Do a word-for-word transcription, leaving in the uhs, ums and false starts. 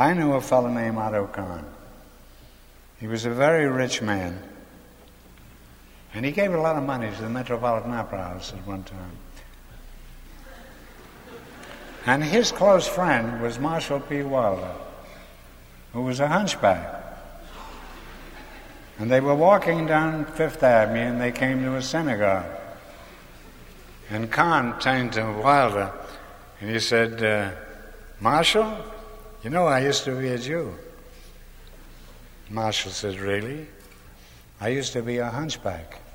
I knew a fellow named Otto Kahn. He was a very rich man, and he gave a lot of money to the Metropolitan Opera House at one time. And his close friend was Marshall P. Wilder, who was a hunchback. And they were walking down Fifth Avenue, and they came to a synagogue. And Kahn turned to Wilder, and he said, uh, Marshall, you know I used to be a Jew. Marshall said, really? I used to be a hunchback.